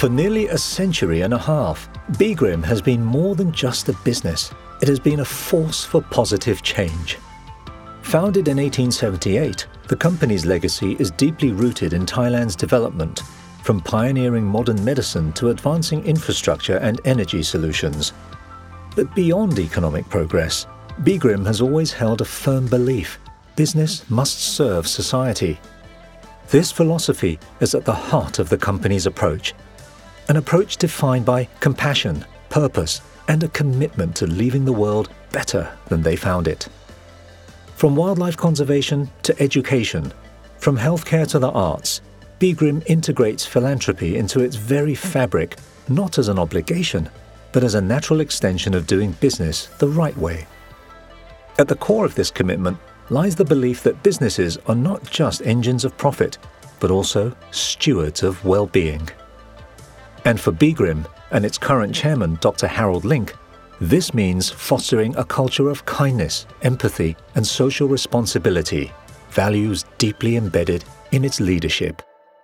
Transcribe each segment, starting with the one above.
For nearly a century and a half, Bgrim has been more than just a business. It has been a force for positive change. Founded in 1878, the company's legacy is deeply rooted in Thailand's development, from pioneering modern medicine to advancing infrastructure and energy solutions. But beyond economic progress, Bgrim has always held a firm belief: business must serve society. This philosophy is at the heart of the company's approach, an approach defined by compassion, purpose, and a commitment to leaving the world better than they found it. From wildlife conservation to education, from healthcare to the arts, Bgrim integrates philanthropy into its very fabric, not as an obligation, but as a natural extension of doing business the right way. At the core of this commitment lies the belief that businesses are not just engines of profit, but also stewards of well-being. And for Bgrim and its current chairman, Dr. Harold Link, this means fostering a culture of kindness, empathy, and social responsibility, values deeply embedded in its leadership.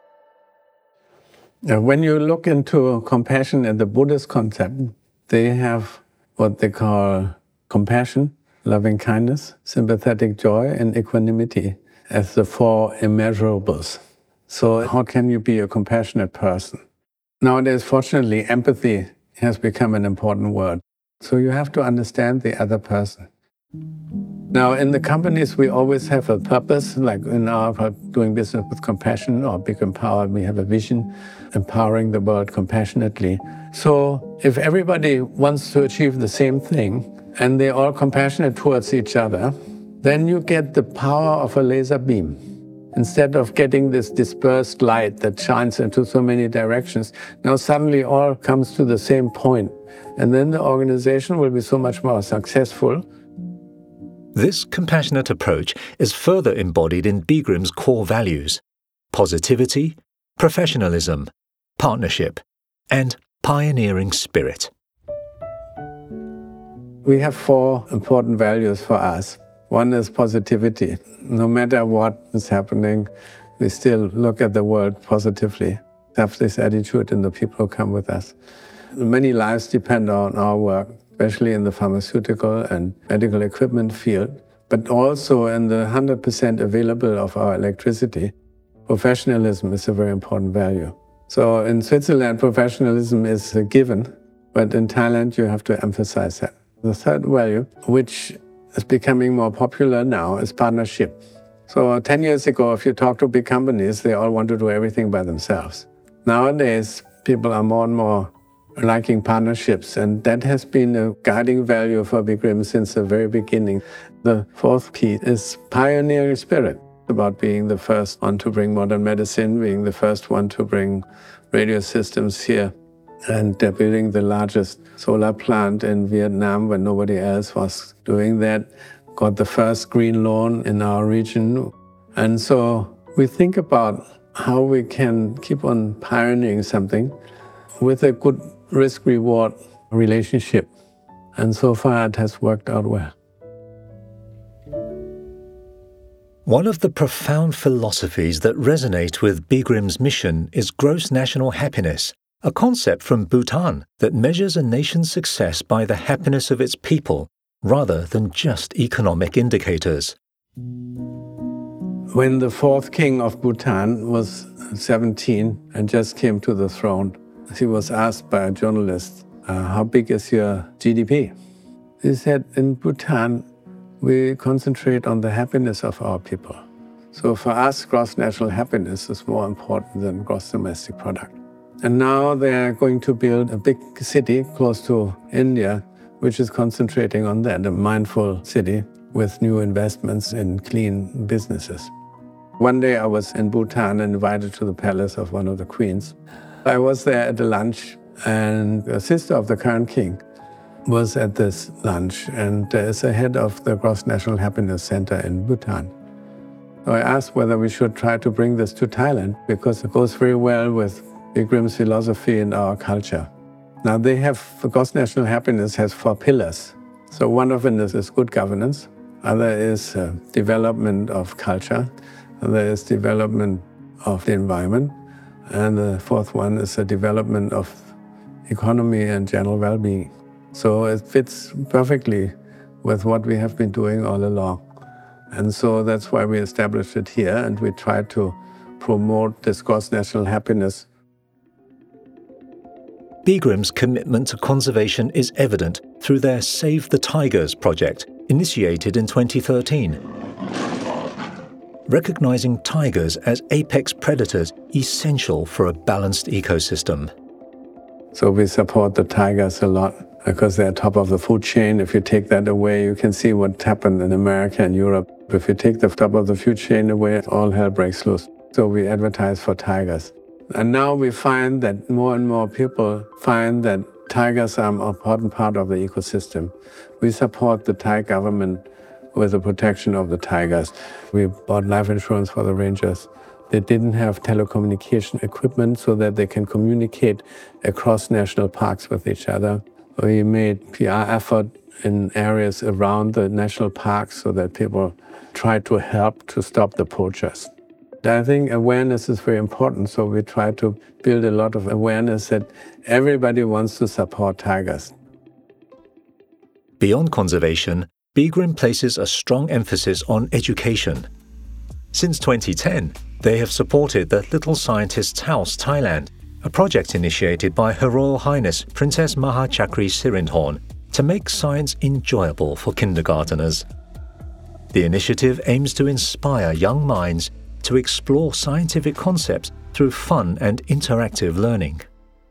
When you look into compassion and the Buddhist concept, they have what they call compassion, loving kindness, sympathetic joy, and equanimity as the four immeasurables. So how can you be a compassionate person? Nowadays, fortunately, empathy has become an important word. So you have to understand the other person. Now, in the companies, we always have a purpose, like in our doing business with compassion or Bgrim Power, we have a vision, empowering the world compassionately. So if everybody wants to achieve the same thing and they're all compassionate towards each other, then you get the power of a laser beam. Instead of getting this dispersed light that shines into so many directions, now suddenly all comes to the same point. And then the organization will be so much more successful. This compassionate approach is further embodied in Bgrim's core values: positivity, professionalism, partnership, and pioneering spirit. We have four important values for us. One is positivity. No matter what is happening, we still look at the world positively, have this attitude in the people who come with us. Many lives depend on our work, especially in the pharmaceutical and medical equipment field, but also in the 100% available of our electricity. Professionalism is a very important value. So in Switzerland, professionalism is a given, but in Thailand, you have to emphasize that. The third value, which is becoming more popular now, is partnership. So 10 years ago, if you talk to big companies, they all want to do everything by themselves. Nowadays, people are more and more liking partnerships, and that has been a guiding value for Bgrim since the very beginning. The fourth piece is pioneering spirit, about being the first one to bring modern medicine, being the first one to bring radio systems here, and building the largest solar plant in Vietnam when nobody else was doing that, got the first green loan in our region. And so we think about how we can keep on pioneering something with a good risk-reward relationship. And so far it has worked out well. One of the profound philosophies that resonate with Bgrim's mission is gross national happiness, a concept from Bhutan that measures a nation's success by the happiness of its people, rather than just economic indicators. When the fourth king of Bhutan was 17 and just came to the throne, he was asked by a journalist, how big is your GDP? He said, in Bhutan, we concentrate on the happiness of our people. So for us, gross national happiness is more important than gross domestic product. And now they're going to build a big city close to India, which is concentrating on that, a mindful city with new investments in clean businesses. One day I was in Bhutan and invited to the palace of one of the queens. I was there at a lunch, and the sister of the current king was at this lunch, and is the head of the Gross National Happiness Center in Bhutan. So I asked whether we should try to bring this to Thailand, because it goes very well with Bgrim's philosophy and our culture. Now they have, the Gross National Happiness has 4 pillars. So one of them is good governance, other is development of culture, other is development of the environment, And the fourth one is the development of economy and general well-being. So it fits perfectly with what we have been doing all along. And so that's why we established it here, and we try to promote this cross-national happiness. Bigrim's commitment to conservation is evident through their Save the Tigers project, initiated in 2013. Recognizing tigers as apex predators essential for a balanced ecosystem. So we support the tigers a lot because they're top of the food chain. If you take that away, you can see what happened in America and Europe. If you take the top of the food chain away, all hell breaks loose. So we advertise for tigers. And now we find that more and more people find that tigers are an important part of the ecosystem. We support the Thai government with the protection of the tigers. We bought life insurance for the rangers. They didn't have telecommunication equipment so that they can communicate across national parks with each other. We made PR effort in areas around the national parks so that people try to help to stop the poachers. I think awareness is very important, so we try to build a lot of awareness that everybody wants to support tigers. Beyond conservation, Bigrim places a strong emphasis on education. Since 2010, they have supported the Little Scientist's House, Thailand, a project initiated by Her Royal Highness Princess Maha Chakri Sirindhorn to make science enjoyable for kindergarteners. The initiative aims to inspire young minds to explore scientific concepts through fun and interactive learning.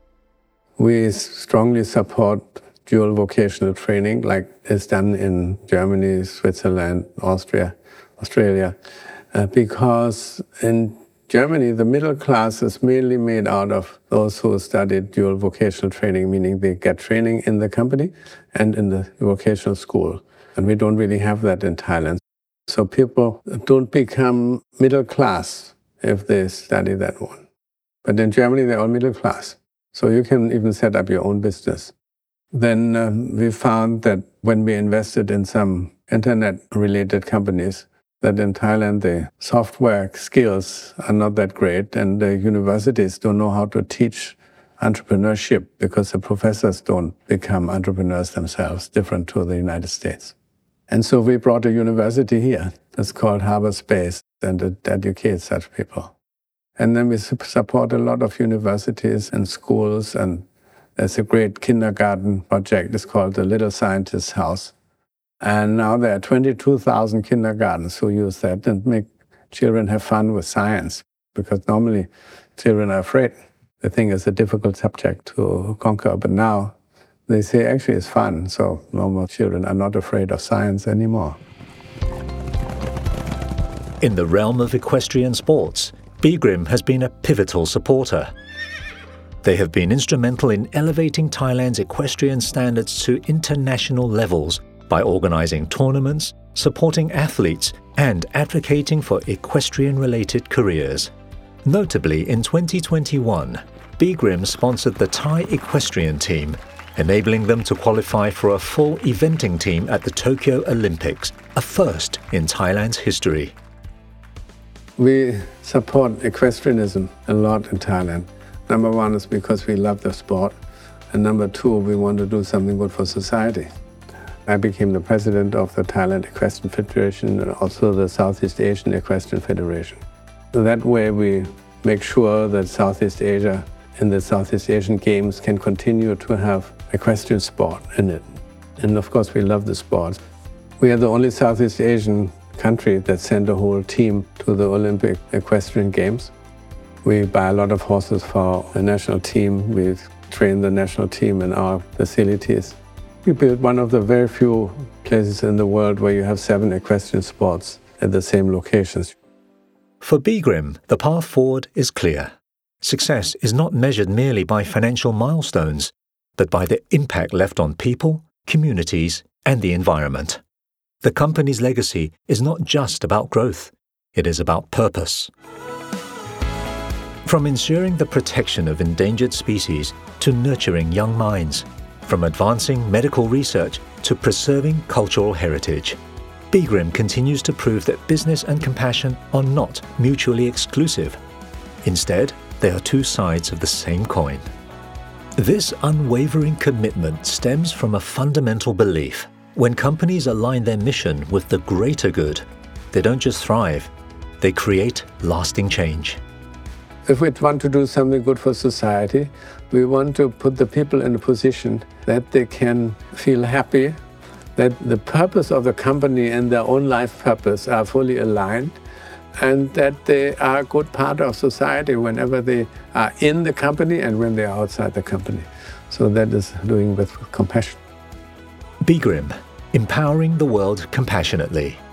We strongly support dual vocational training like is done in Germany, Switzerland, Australia, because in Germany, the middle class is mainly made out of those who studied dual vocational training, meaning they get training in the company and in the vocational school. And we don't really have that in Thailand. So people don't become middle class if they study that one. But in Germany, they're all middle class. So you can even set up your own business. Then we found that when we invested in some internet-related companies, that in Thailand the software skills are not that great, and the universities don't know how to teach entrepreneurship because the professors don't become entrepreneurs themselves, different to the United States. And so we brought a university here. It's called Harbor Space, and it educates such people. And then we support a lot of universities and schools, and there's a great kindergarten project. It's called the Little Scientist's House. And now there are 22,000 kindergartens who use that and make children have fun with science, because normally children are afraid. They think it's a difficult subject to conquer, but now they say actually it's fun, so normal children are not afraid of science anymore. In the realm of equestrian sports, Bigrim has been a pivotal supporter. They have been instrumental in elevating Thailand's equestrian standards to international levels by organizing tournaments, supporting athletes, and advocating for equestrian-related careers. Notably, in 2021, Bigrim sponsored the Thai equestrian team, enabling them to qualify for a full eventing team at the Tokyo Olympics, a first in Thailand's history. We support equestrianism a lot in Thailand. Number one is because we love the sport, and number two, we want to do something good for society. I became the president of the Thailand Equestrian Federation and also the Southeast Asian Equestrian Federation. That way we make sure that Southeast Asia and the Southeast Asian Games can continue to have equestrian sport in it. And of course we love the sport. We are the only Southeast Asian country that sent a whole team to the Olympic Equestrian Games. We buy a lot of horses for the national team. We train the national team in our facilities. We built one of the very few places in the world where you have 7 equestrian sports at the same locations. For Bigrim, the path forward is clear. Success is not measured merely by financial milestones, but by the impact left on people, communities, and the environment. The company's legacy is not just about growth, it is about purpose. From ensuring the protection of endangered species to nurturing young minds, from advancing medical research to preserving cultural heritage, Bigrim continues to prove that business and compassion are not mutually exclusive. Instead, They are two sides of the same coin. This unwavering commitment stems from a fundamental belief. When companies align their mission with the greater good, they don't just thrive, they create lasting change. If we want to do something good for society, we want to put the people in a position that they can feel happy, that the purpose of the company and their own life purpose are fully aligned, and that they are a good part of society whenever they are in the company and when they are outside the company. So that is doing with compassion. BeGrim, empowering the world compassionately.